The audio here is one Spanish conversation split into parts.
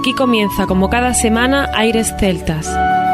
Aquí comienza, como cada semana, Aires Celtas.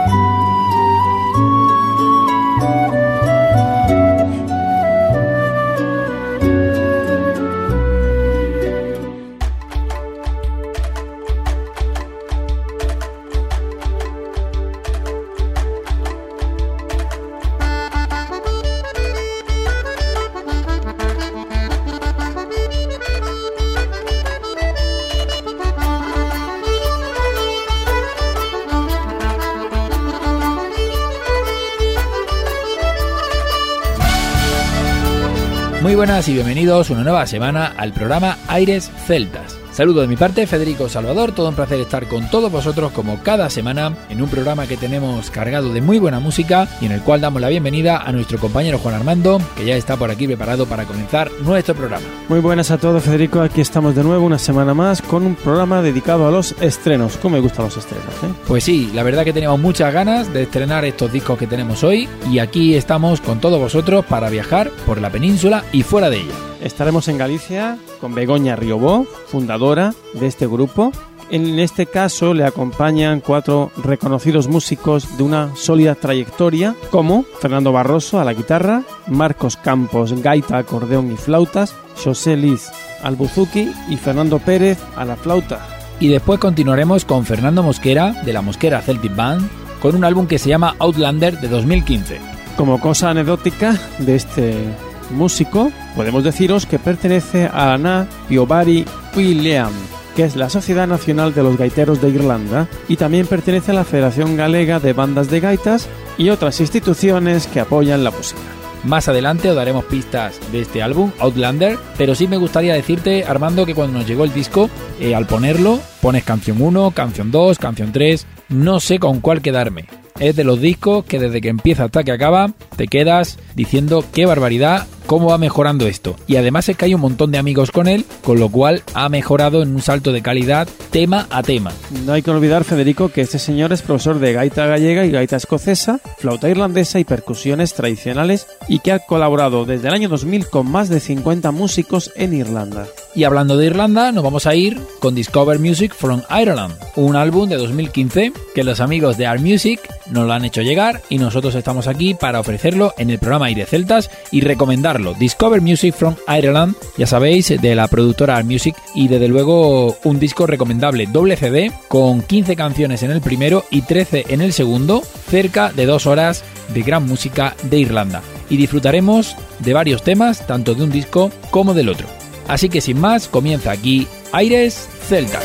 Muy buenas y bienvenidos una nueva semana al programa Aires Celtas. Saludo de mi parte, Federico Salvador, todo un placer estar con todos vosotros como cada semana en un programa que tenemos cargado de muy buena música y en el cual damos la bienvenida a nuestro compañero Juan Armando, que ya está por aquí preparado para comenzar nuestro programa. Muy buenas a todos, Federico, aquí estamos de nuevo una semana más con un programa dedicado a los estrenos. ¿Cómo me gustan los estrenos, Pues sí, la verdad que teníamos muchas ganas de estrenar estos discos que tenemos hoy y aquí estamos con todos vosotros para viajar por la península y fuera de ella. Estaremos en Galicia con Begoña Riobó, fundadora de este grupo. En este caso le acompañan 4 reconocidos músicos de una sólida trayectoria, como Fernando Barroso a la guitarra, Marcos Campos, gaita, acordeón y flautas, José Liz al buzuki y Fernando Pérez a la flauta. Y después continuaremos con Fernando Mosquera, de la Mosquera Celtic Band, con un álbum que se llama Outlander de 2015. Como cosa anecdótica de este músico, podemos deciros que pertenece a la Na Piobari Uilleam, que es la Sociedad Nacional de los Gaiteros de Irlanda, y también pertenece a la Federación Galega de Bandas de Gaitas y otras instituciones que apoyan la música. Más adelante os daremos pistas de este álbum, Outlander, pero sí me gustaría decirte, Armando, que cuando nos llegó el disco, al ponerlo, pones canción 1, canción 2, canción 3, no sé con cuál quedarme. Es de los discos que desde que empieza hasta que acaba te quedas diciendo qué barbaridad, cómo va mejorando esto. Y además es que hay un montón de amigos con él, con lo cual ha mejorado en un salto de calidad tema a tema. No hay que olvidar, Federico, que este señor es profesor de gaita gallega y gaita escocesa, flauta irlandesa y percusiones tradicionales y que ha colaborado desde el año 2000 con más de 50 músicos en Irlanda. Y hablando de Irlanda, nos vamos a ir con Discover Music from Ireland, un álbum de 2015 que los amigos de Art Music nos lo han hecho llegar y nosotros estamos aquí para ofrecerlo en el programa Aires Celtas y recomendarlo. Discover Music from Ireland, ya sabéis, de la productora Art Music, y desde luego un disco recomendable, doble CD con 15 canciones en el primero y 13 en el segundo, cerca de 2 horas de gran música de Irlanda. Y disfrutaremos de varios temas, tanto de un disco como del otro. Así que sin más, comienza aquí Aires Celtas.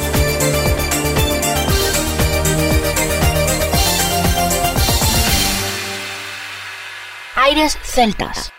Aires Celtas.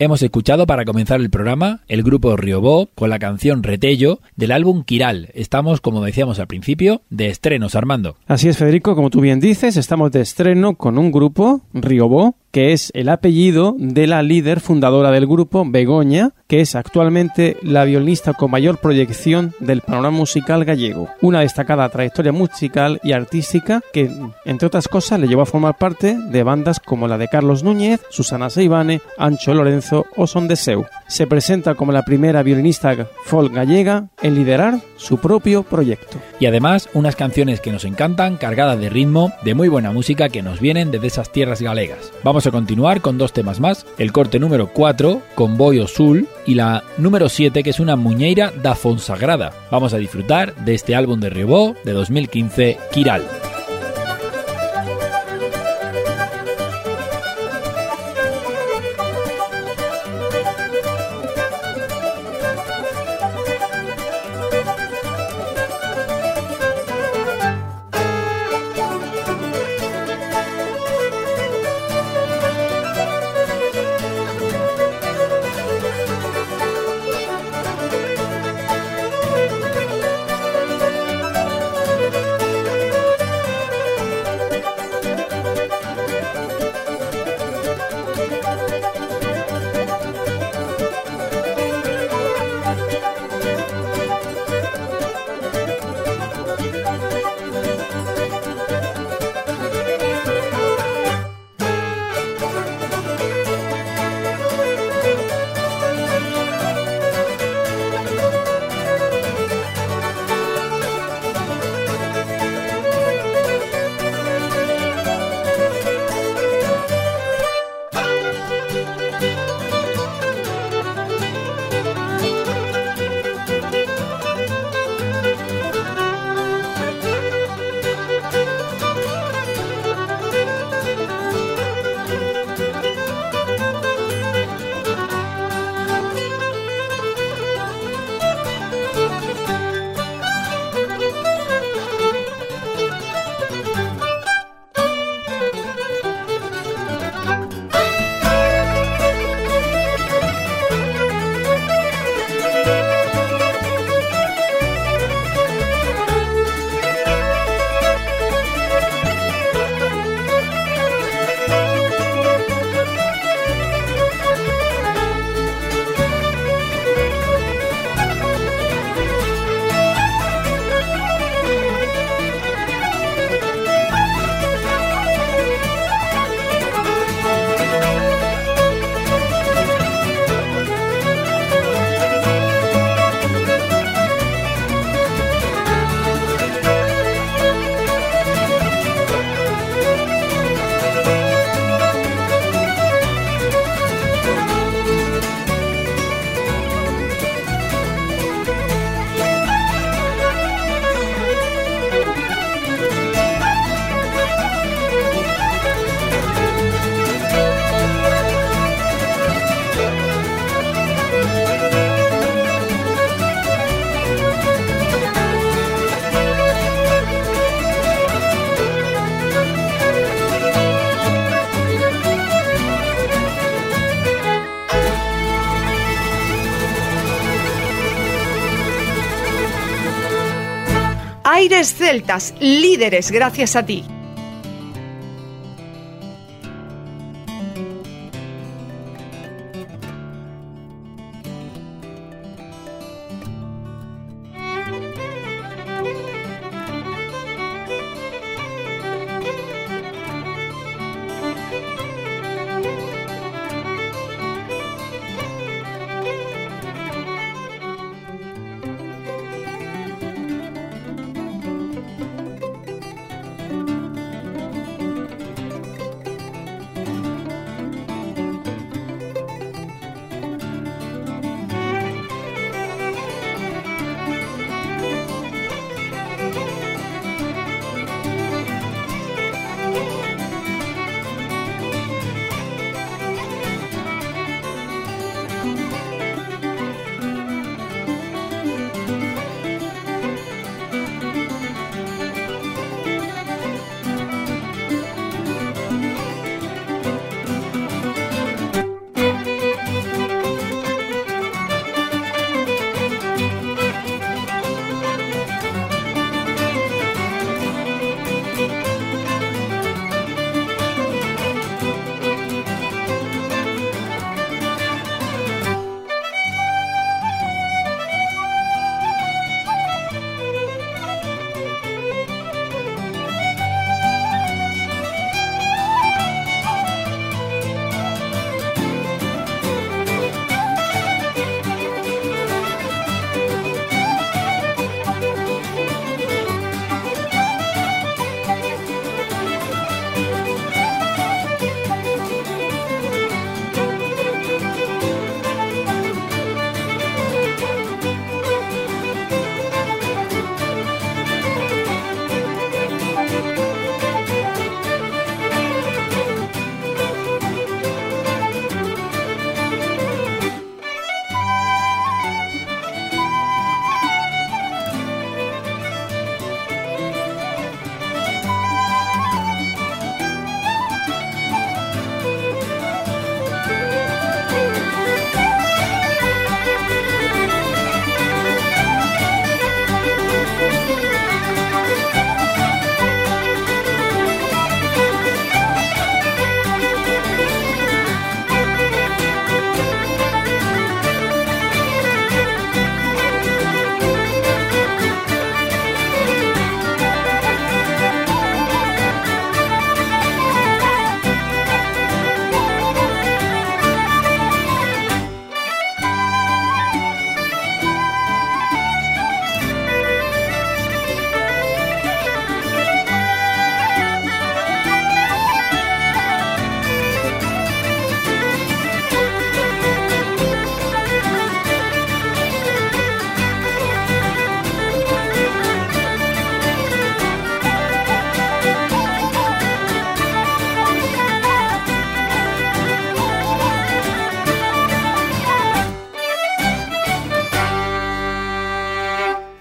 Hemos escuchado para comenzar el programa el grupo Riobó con la canción Retello del álbum Quiral. Estamos, como decíamos al principio, de estrenos, Armando. Así es, Federico, como tú bien dices, estamos de estreno con un grupo, Riobó, que es el apellido de la líder fundadora del grupo, Begoña, que es actualmente la violinista con mayor proyección del panorama musical gallego. Una destacada trayectoria musical y artística que, entre otras cosas, le llevó a formar parte de bandas como la de Carlos Núñez, Susana Seivane, Ancho Lorenzo o Son de Seu. Se presenta como la primera violinista folk gallega en liderar su propio proyecto. Y además, unas canciones que nos encantan, cargadas de ritmo, de muy buena música que nos vienen desde esas tierras galegas. Vamos a continuar con 2 temas más, el corte número 4, Comboio Sul, y la número 7, que es una muñeira da Fonsagrada. Vamos a disfrutar de este álbum de Riobó de 2015, Quiral. Aires celtas, líderes gracias a ti.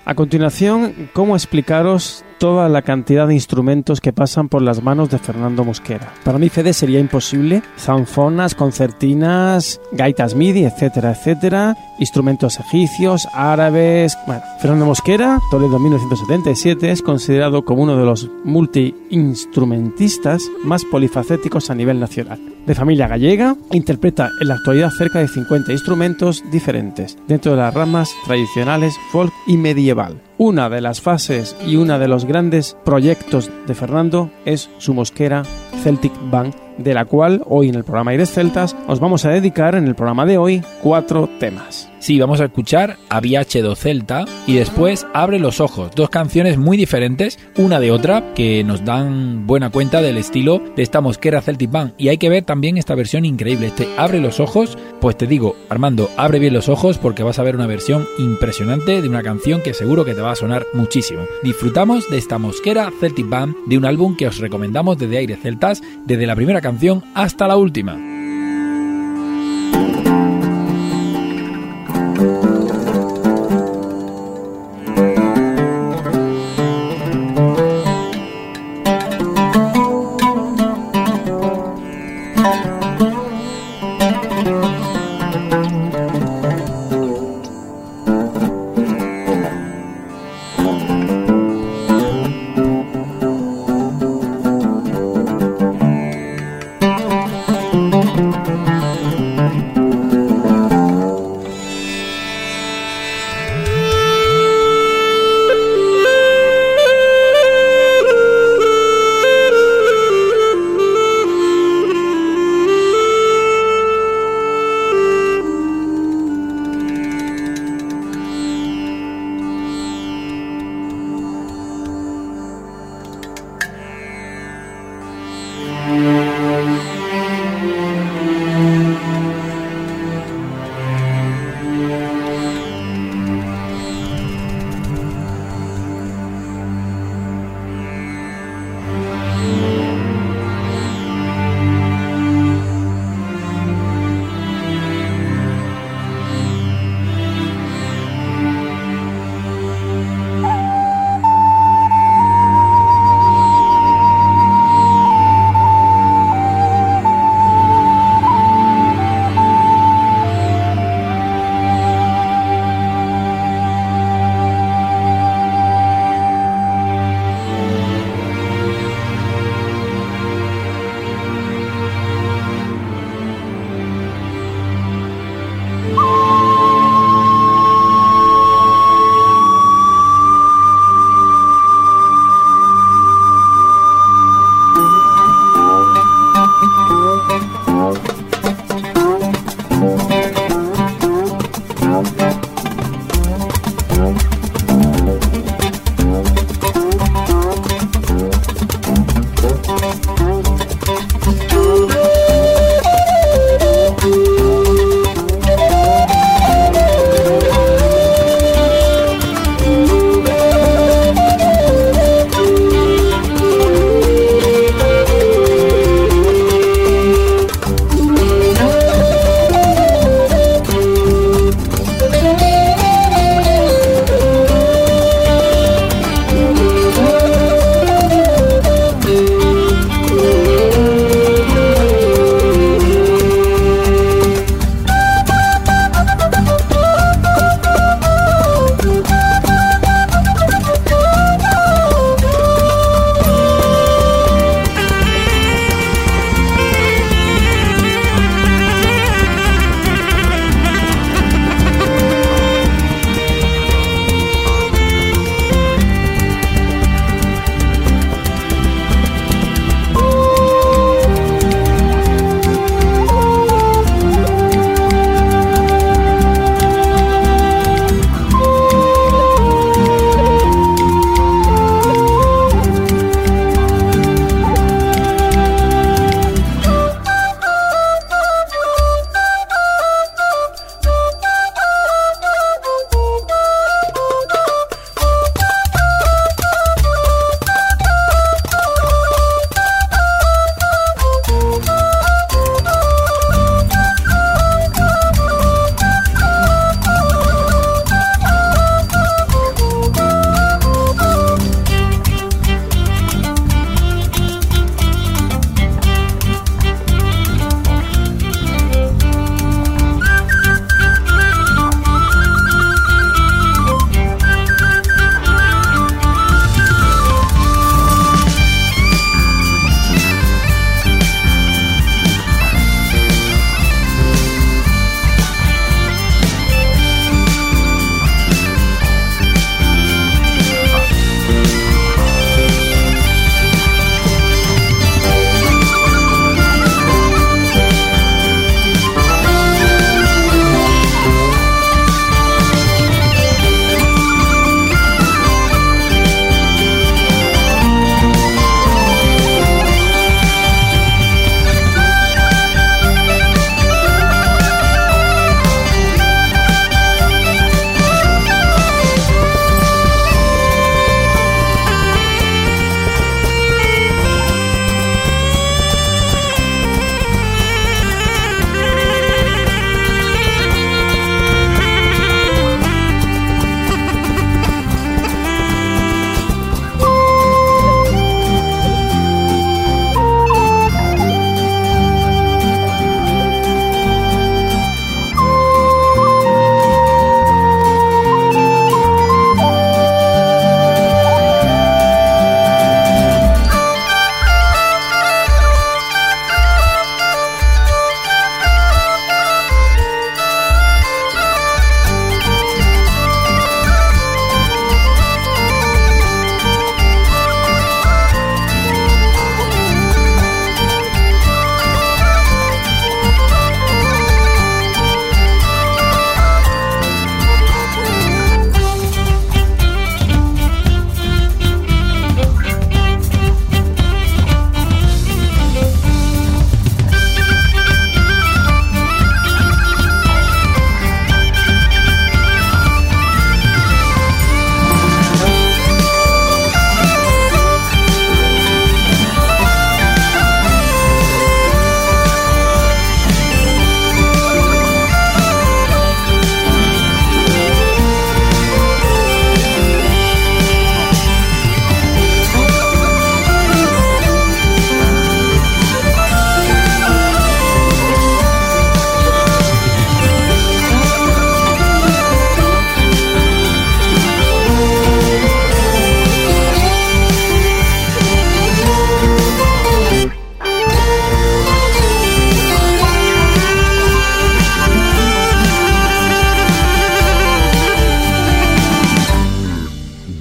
A continuación, ¿cómo explicaros toda la cantidad de instrumentos que pasan por las manos de Fernando Mosquera? Para mí, Fede, sería imposible. Zanfonas, concertinas, gaitas MIDI, etcétera, etcétera, instrumentos egipcios, árabes... Bueno, Fernando Mosquera, Toledo 1977, es considerado como uno de los multiinstrumentistas más polifacéticos a nivel nacional. De familia gallega, interpreta en la actualidad cerca de 50 instrumentos diferentes, dentro de las ramas tradicionales, folk y medieval. Una de las fases y uno de los grandes proyectos de Fernando es su Mosquera Celtic Band, de la cual hoy en el programa Aires Celtas os vamos a dedicar en el programa de hoy 4 temas. Sí, vamos a escuchar a Viaje do Celta y después Abre los ojos, 2 canciones muy diferentes una de otra que nos dan buena cuenta del estilo de esta Mosquera Celtic Band. Y hay que ver también esta versión increíble, este Abre los ojos. Pues te digo, Armando, abre bien los ojos porque vas a ver una versión impresionante de una canción que seguro que te va a sonar muchísimo. Disfrutamos de esta Mosquera Celtic Band, de un álbum que os recomendamos desde Aires Celtas, desde la primera canción hasta la última.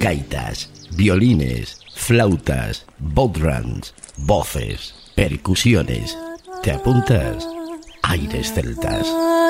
gaitas, violines, flautas, bodhrans, voces, percusiones. ¿Te apuntas? Aires celtas.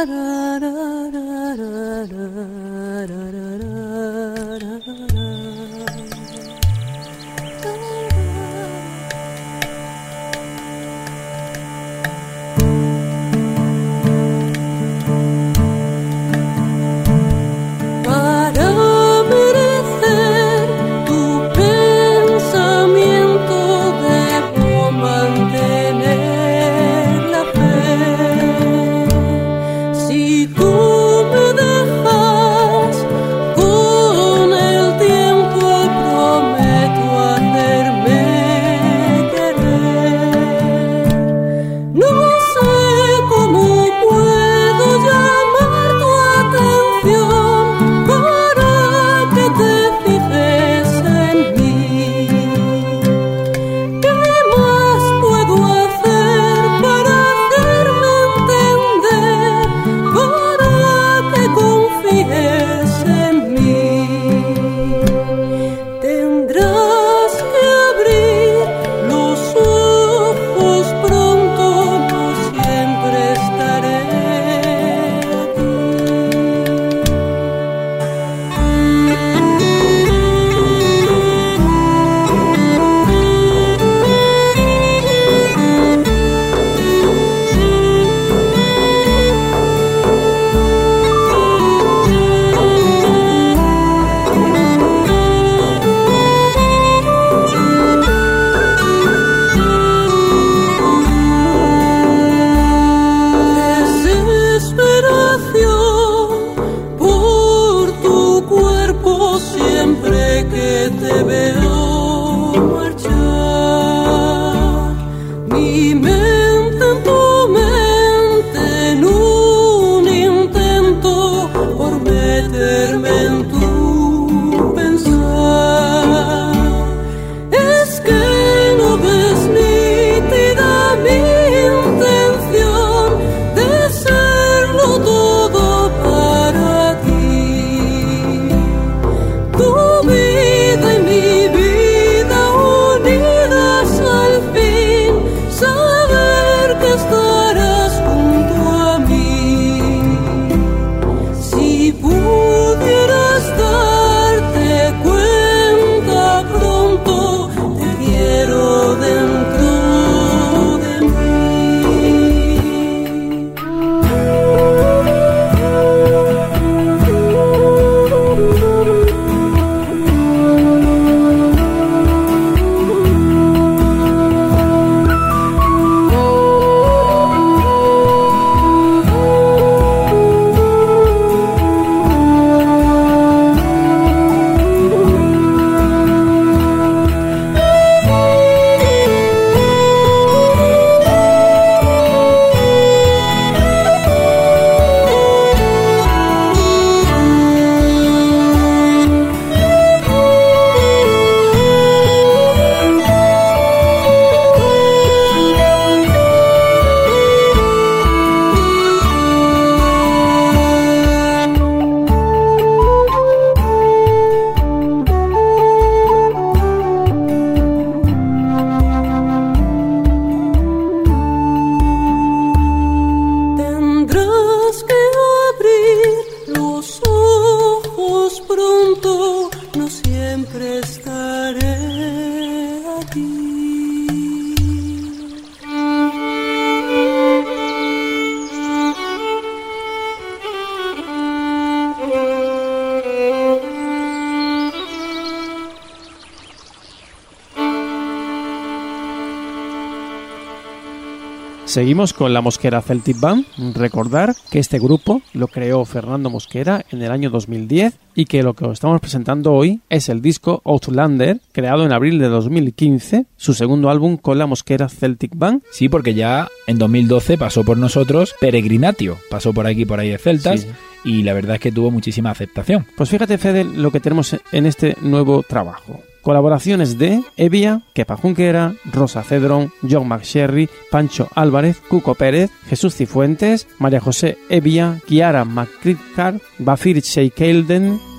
Seguimos con la Mosquera Celtic Band. Recordar que este grupo lo creó Fernando Mosquera en el año 2010 y que lo que os estamos presentando hoy es el disco Outlander, creado en abril de 2015, su segundo álbum con la Mosquera Celtic Band. Sí, porque ya en 2012 pasó por nosotros Peregrinatio, pasó por aquí por ahí de Celtas. Sí. Y la verdad es que tuvo muchísima aceptación. Pues fíjate, Fede, lo que tenemos en este nuevo trabajo. Colaboraciones de Evia, Kepa Junquera, Rosa Cedrón, John McSherry, Pancho Álvarez, Cuco Pérez, Jesús Cifuentes, María José Evia, Kiara McCrickard, Bafir Sheikhelden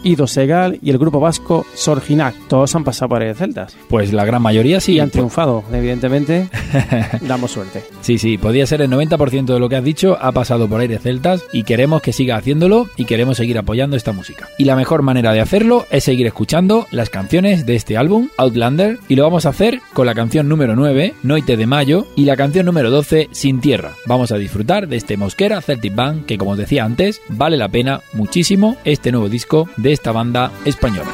Ido Segal y el grupo vasco Sorginac. Todos han pasado por Aires Celtas. Pues la gran mayoría sí. Y han triunfado, evidentemente. Damos suerte. Sí, podía ser el 90% de lo que has dicho ha pasado por Aires Celtas y queremos que siga haciéndolo y queremos seguir apoyando esta música. Y la mejor manera de hacerlo es seguir escuchando las canciones de este álbum, Outlander, y lo vamos a hacer con la canción número 9, Noite de Mayo, y la canción número 12, Sin Tierra. Vamos a disfrutar de este Mosquera Celtic Band que, como os decía antes, vale la pena muchísimo este nuevo disco de esta banda española.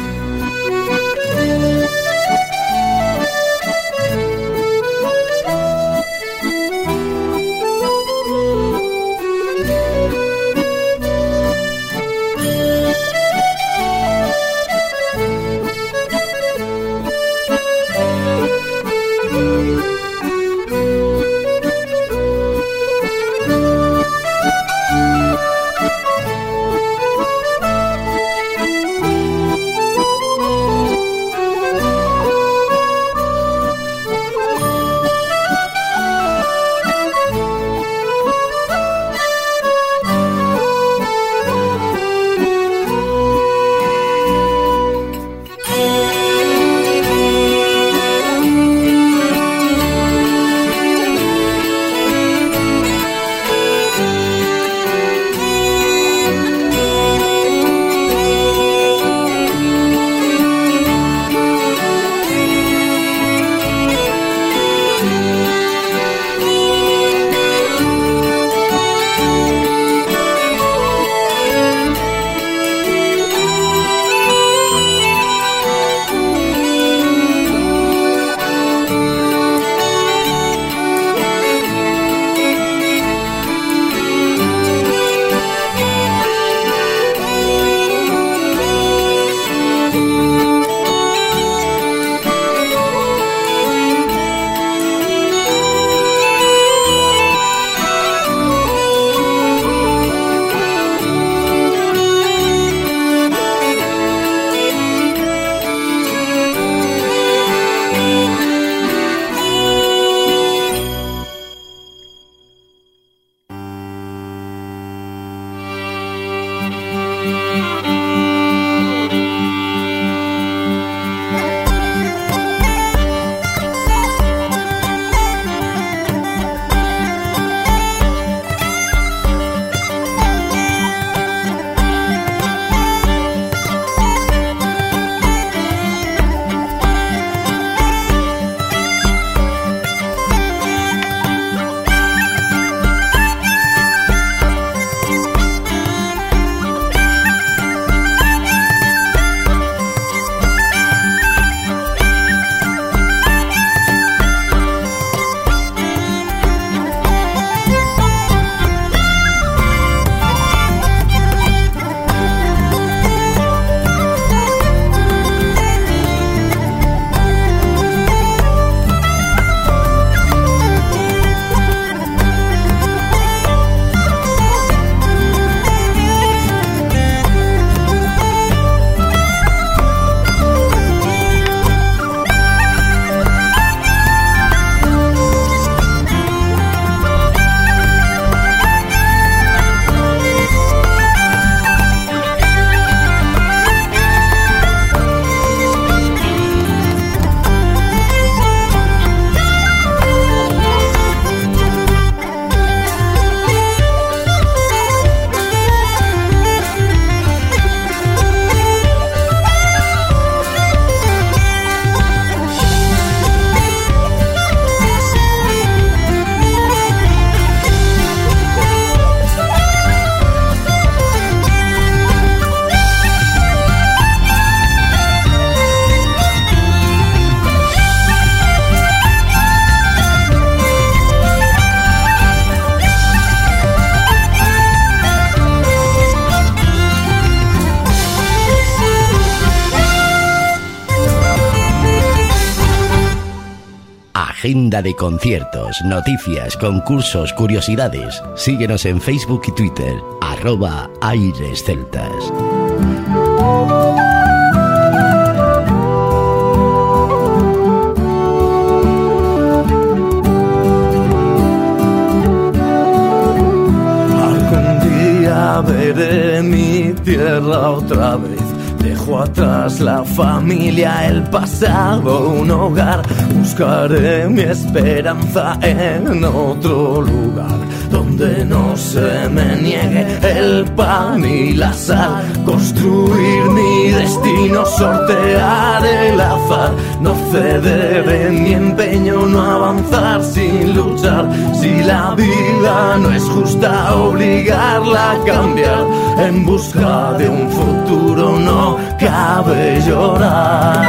Agenda de conciertos, noticias, concursos, curiosidades. Síguenos en Facebook y Twitter, @airesceltas. Algún día veré mi tierra otra vez. Dejo atrás la familia, el pasado, un hogar. Buscaré mi esperanza en otro lugar, donde no se me niegue el pan y la sal. Construir mi destino, sortear el azar. No ceder en mi empeño, no avanzar sin luchar. Si la vida no es justa, obligarla a cambiar. En busca de un futuro no cabe llorar.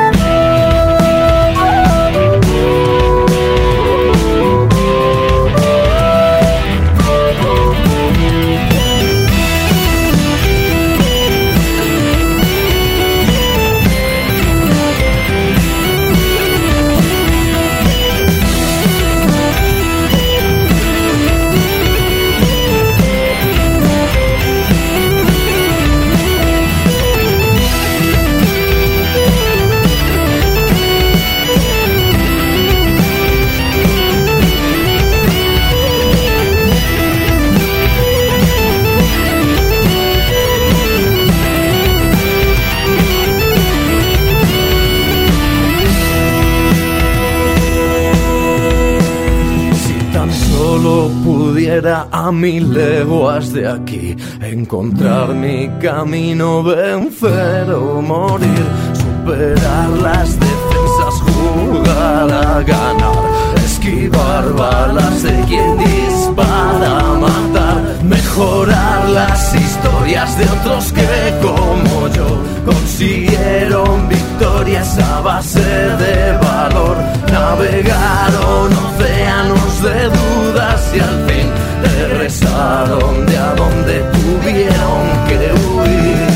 Pudiera a 1000 leguas de aquí encontrar mi camino, vencer o morir, superar las defensas, jugar a ganar, esquivar balas de quien dispara, matar, mejorar las historias de otros que como yo consiguieron victorias a base de valor. Navegaron océanos de dudas y al fin regresaron de a donde tuvieron que huir.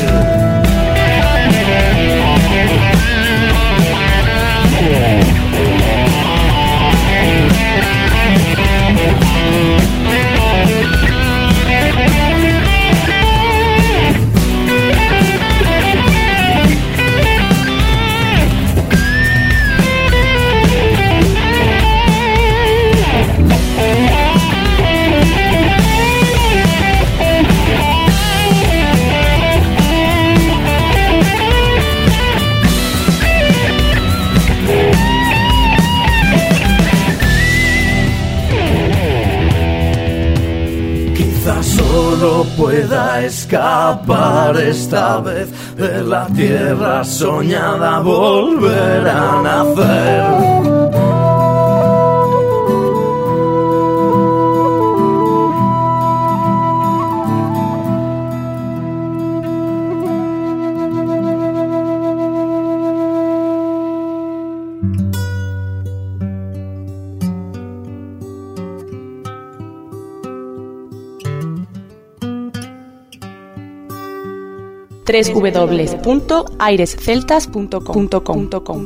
Solo pueda escapar esta vez de la tierra soñada, volver a nacer. www.airesceltas.com.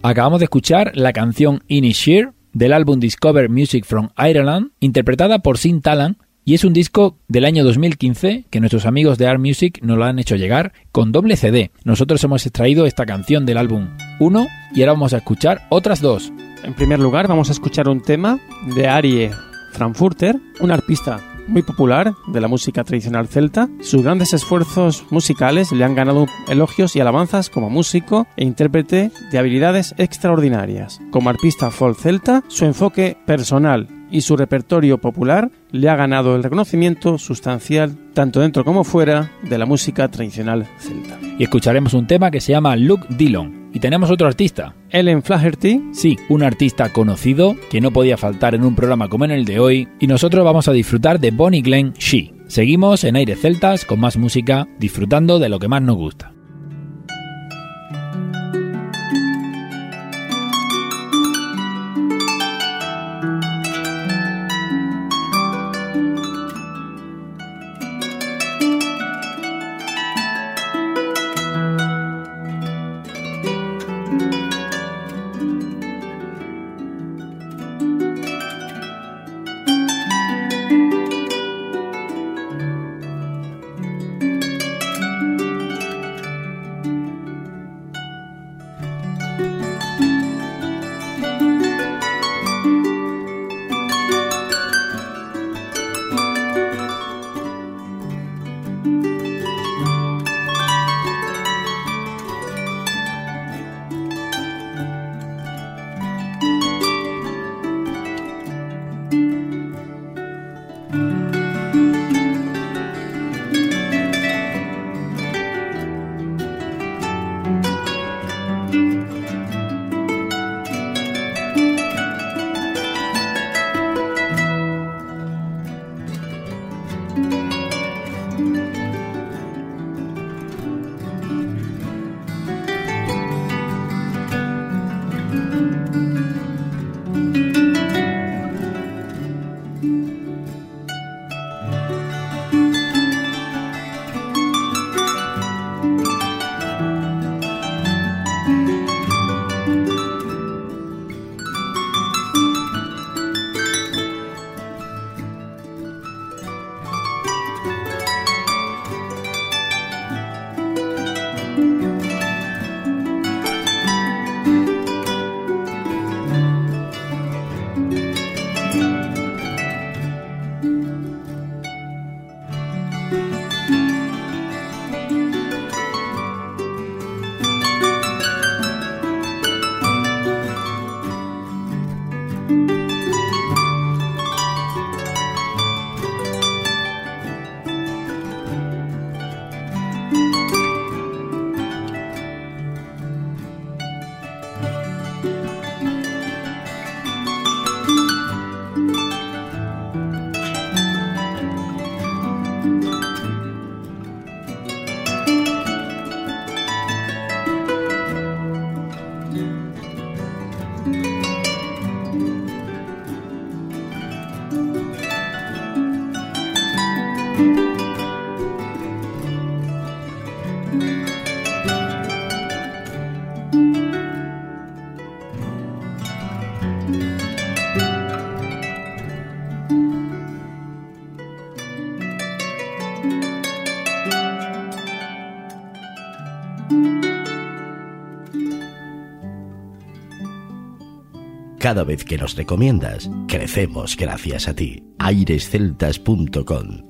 Acabamos de escuchar la canción Inisheer del álbum Discover Music from Ireland, interpretada por Sin Talent, y es un disco del año 2015 que nuestros amigos de Art Music nos lo han hecho llegar con doble CD. Nosotros hemos extraído esta canción del álbum 1 y ahora vamos a escuchar otras dos. En primer lugar, vamos a escuchar un tema de Arie Frankfurter, un arpista muy popular de la música tradicional celta. Sus grandes esfuerzos musicales le han ganado elogios y alabanzas como músico e intérprete de habilidades extraordinarias. Como arpista folk celta, su enfoque personal y su repertorio popular le ha ganado el reconocimiento sustancial tanto dentro como fuera de la música tradicional celta. Y escucharemos un tema que se llama Luke Dillon. Y tenemos otro artista. Ellen Flaherty. Sí, un artista conocido que no podía faltar en un programa como en el de hoy. Y nosotros vamos a disfrutar de Bonnie Glenn She. Seguimos en Aires Celtas con más música, disfrutando de lo que más nos gusta. Cada vez que nos recomiendas, crecemos gracias a ti. airesceltas.com.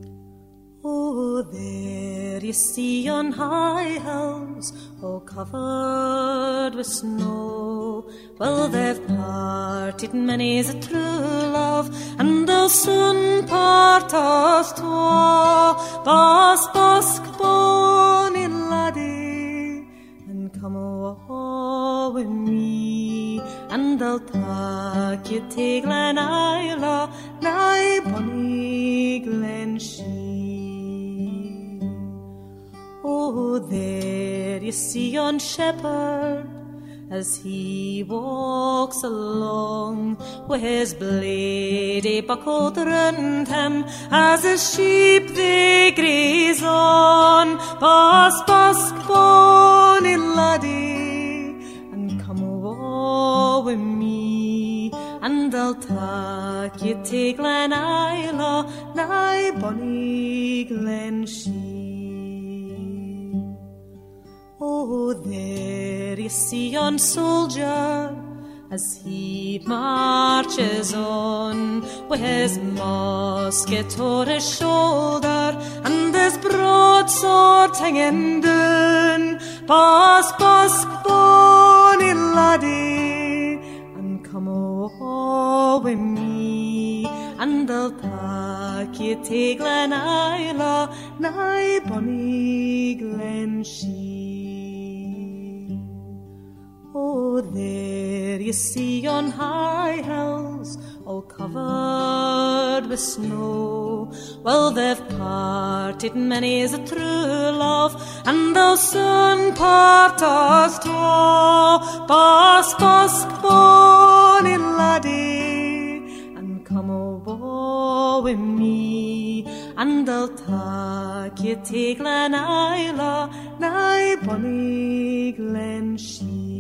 Oh, there you see yon high hills, all covered with snow. Well, they've parted many's a true love, and they'll soon part us twa. Bos bosk bonny laddie, and come awa with me, and I'll tak you to Glen Isla, nigh bonny Glen Shee. Oh, there you see yon shepherd, as he walks along, with his blade buckled round him, as his sheep they graze on. Bos bosk bonny laddie, and come and I'll tak you to Glen Isla, nigh bonny Glen Shee. Oh, there you see yon soldier as he marches on, with his musket o'er his shoulder and his broadsword hanging down. Bos, bos, bonny laddie, and come o'er with me, and I'll tak you to Glen Isla, nigh bonny Glen Shee. Oh, there you see yon high hills, all covered with snow. Well, they've parted many's a true love, and they'll soon part us twa. Bos, bos, bonny laddie, and come over with me, and I'll tak you to Glen Isla, nigh bonny Glen Shee.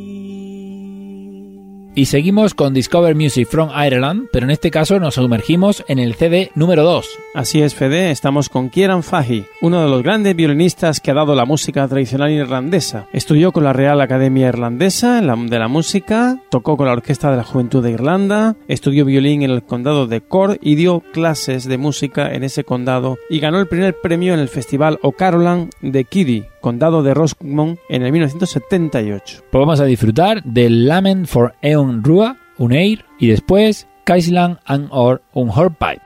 Y seguimos con Discover Music from Ireland, pero en este caso nos sumergimos en el CD número 2. Así es, Fede, estamos con Kieran Fahey, uno de los grandes violinistas que ha dado la música tradicional irlandesa. Estudió con la Real Academia Irlandesa de la Música, tocó con la Orquesta de la Juventud de Irlanda, estudió violín en el condado de Cork y dio clases de música en ese condado y ganó el primer premio en el Festival O'Carolan de Keady, condado de Roscommon, en el 1978. Pues vamos a disfrutar del Lament for Eon Rua, un air, y después Caisland and Or, un hornpipe.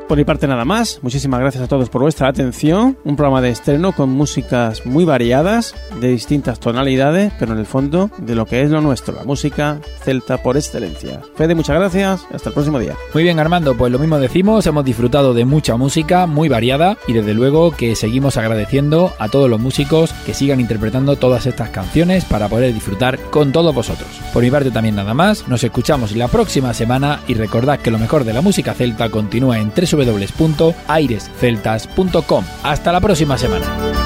Por mi parte nada más, muchísimas gracias a todos por vuestra atención. Un programa de estreno con músicas muy variadas, de distintas tonalidades, pero en el fondo de lo que es lo nuestro, la música celta por excelencia. Fede, muchas gracias, hasta el próximo día. Muy bien, Armando, pues lo mismo decimos, hemos disfrutado de mucha música muy variada y desde luego que seguimos agradeciendo a todos los músicos que sigan interpretando todas estas canciones para poder disfrutar con todos vosotros. Por mi parte también nada más, nos escuchamos la próxima semana y recordad que lo mejor de la música celta continúa en www.airesceltas.com. Hasta la próxima semana.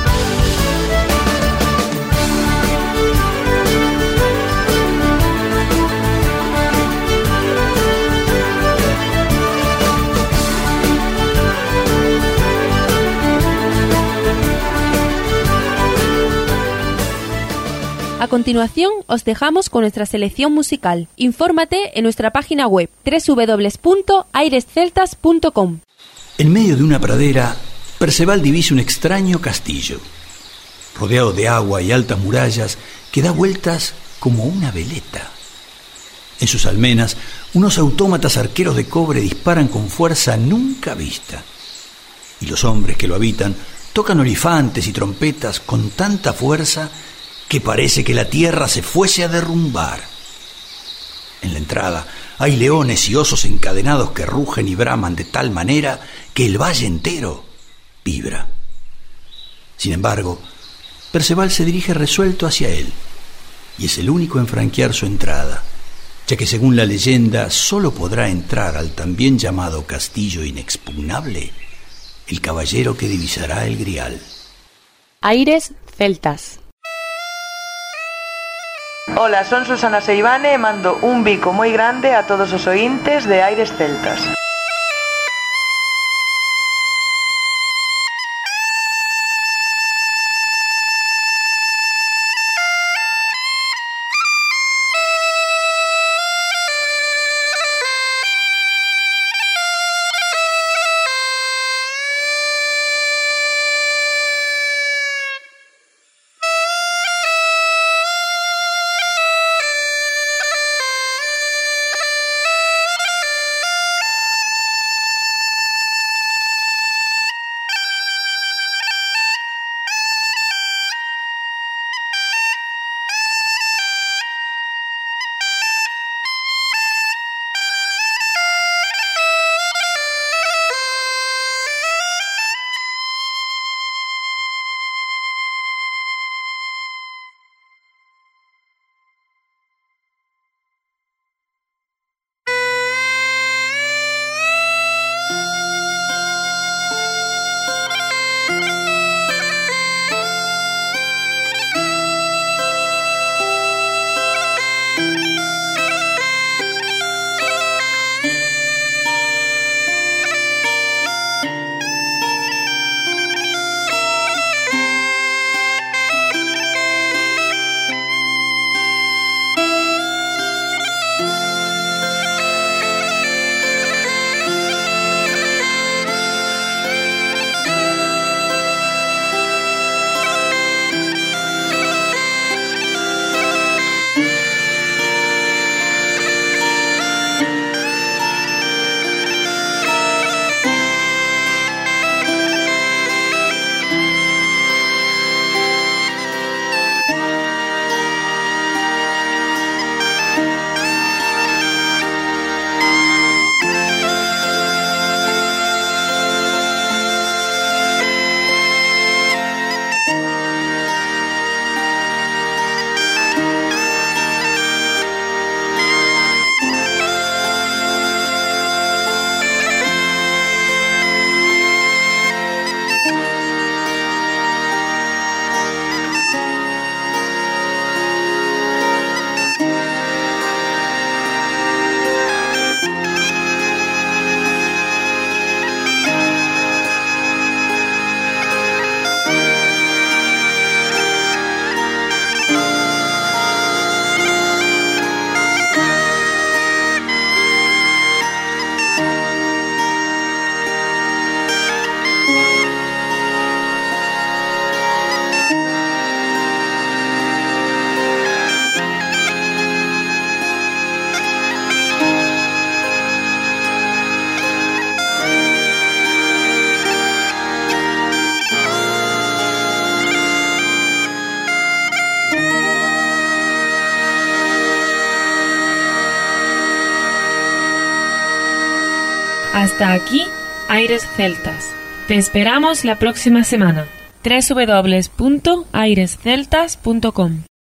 A continuación, os dejamos con nuestra selección musical. Infórmate en nuestra página web www.airesceltas.com. En medio de una pradera, Perceval divisa un extraño castillo, rodeado de agua y altas murallas que da vueltas como una veleta. En sus almenas, unos autómatas arqueros de cobre disparan con fuerza nunca vista. Y los hombres que lo habitan tocan olifantes y trompetas con tanta fuerza que parece que la tierra se fuese a derrumbar. En la entrada hay leones y osos encadenados que rugen y braman de tal manera que el valle entero vibra. Sin embargo, Perceval se dirige resuelto hacia él, y es el único en franquear su entrada, ya que según la leyenda solo podrá entrar al también llamado castillo inexpugnable el caballero que divisará el grial. Aires celtas. Hola, son Susana Seivane e mando un bico moi grande a todos os ointes de Aires Celtas. Hasta aquí, Aires Celtas. Te esperamos la próxima semana. www.airesceltas.com